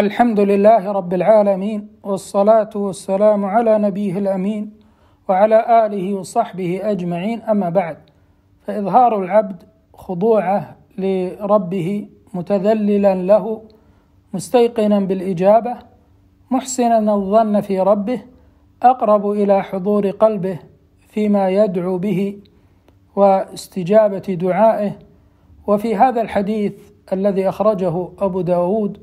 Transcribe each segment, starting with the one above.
الحمد لله رب العالمين، والصلاة والسلام على نبيه الأمين وعلى آله وصحبه أجمعين. أما بعد، فإظهار العبد خضوعه لربه متذللا له مستيقنا بالإجابة محسنا الظن في ربه أقرب إلى حضور قلبه فيما يدعو به واستجابة دعائه. وفي هذا الحديث الذي أخرجه أبو داود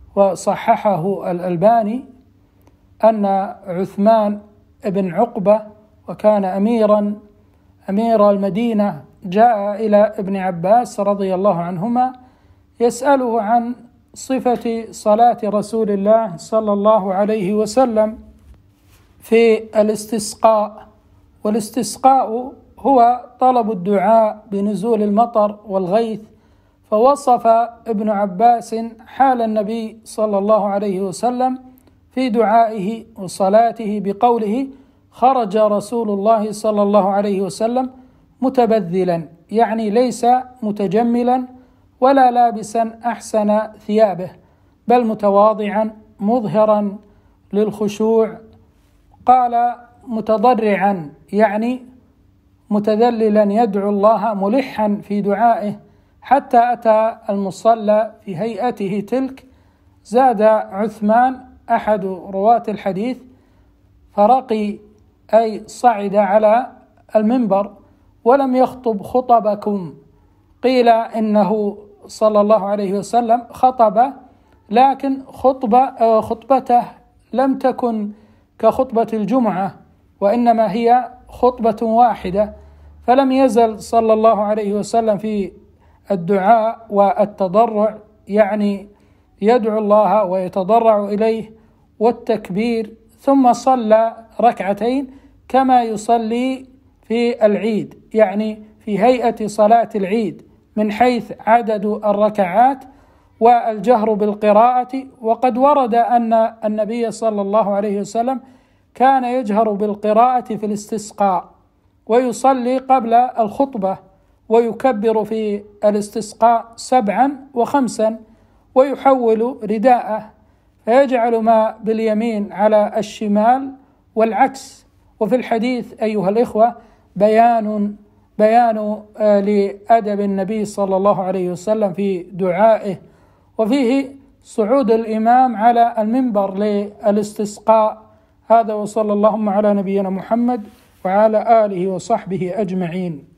وصححه الألباني أن عثمان بن عقبة وكان أمير المدينة جاء إلى ابن عباس رضي الله عنهما يسأله عن صفة صلاة رسول الله صلى الله عليه وسلم في الاستسقاء. والاستسقاء هو طلب الدعاء بنزول المطر والغيث. فوصف ابن عباس حال النبي صلى الله عليه وسلم في دعائه وصلاته بقوله: خرج رسول الله صلى الله عليه وسلم متبذلا، يعني ليس متجملا ولا لابسا أحسن ثيابه، بل متواضعا مظهرا للخشوع. قال متضرعا، يعني متذللا يدعو الله ملحا في دعائه حتى أتى المصلى في هيئته تلك. زاد عثمان أحد رواة الحديث فرقي، أي صعد على المنبر ولم يخطب خطبكم. قيل إنه صلى الله عليه وسلم خطب، لكن خطبته لم تكن كخطبة الجمعة، وإنما هي خطبة واحدة. فلم يزل صلى الله عليه وسلم في الدعاء والتضرع، يعني يدعو الله ويتضرع إليه، والتكبير، ثم صلى ركعتين كما يصلي في العيد، يعني في هيئة صلاة العيد من حيث عدد الركعات والجهر بالقراءة. وقد ورد أن النبي صلى الله عليه وسلم كان يجهر بالقراءة في الاستسقاء ويصلي قبل الخطبة، ويكبر في الاستسقاء 7 و5، ويحول رداءه فيجعل ما باليمين على الشمال والعكس. وفي الحديث أيها الإخوة بيان لأدب النبي صلى الله عليه وسلم في دعائه، وفيه صعود الإمام على المنبر للاستسقاء. هذا، وصلى اللهم على نبينا محمد وعلى آله وصحبه أجمعين.